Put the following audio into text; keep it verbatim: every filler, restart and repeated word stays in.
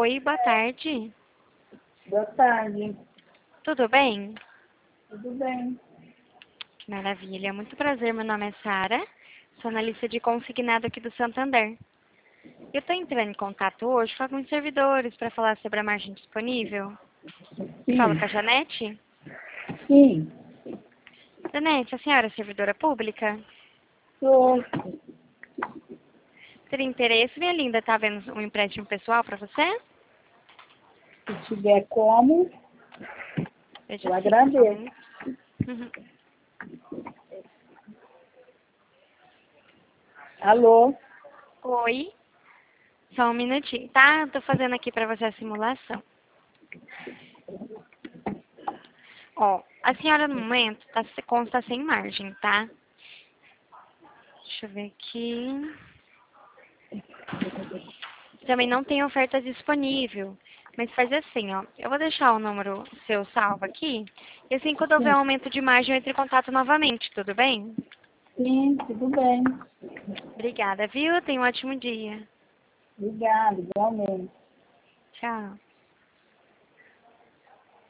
Oi, boa tarde. Boa tarde. Tudo bem? Tudo bem? Que maravilha. Muito prazer, meu nome é Sara. Sou analista de consignado aqui do Santander. Eu estou entrando em contato hoje com alguns servidores para falar sobre a margem disponível. Sim. Falo com a Janete. Sim. Janete, a senhora é servidora pública? Sou. Teria interesse, minha linda, tá vendo um empréstimo pessoal para você? Se tiver como, Veja eu sim, só um agradeço. minuto. Uhum. Alô? Oi, só um minutinho, tá? Estou fazendo aqui para você a simulação. Ó, a senhora no momento tá, consta sem margem, tá? Deixa eu ver aqui. Também não tem oferta disponível. Mas faz assim, ó. Eu vou deixar o número seu salvo aqui. E assim, quando houver Sim. um aumento de margem, eu entro em contato novamente, tudo bem? Sim, tudo bem. Obrigada, viu? Tenha um ótimo dia. Obrigada, igualmente. Tchau.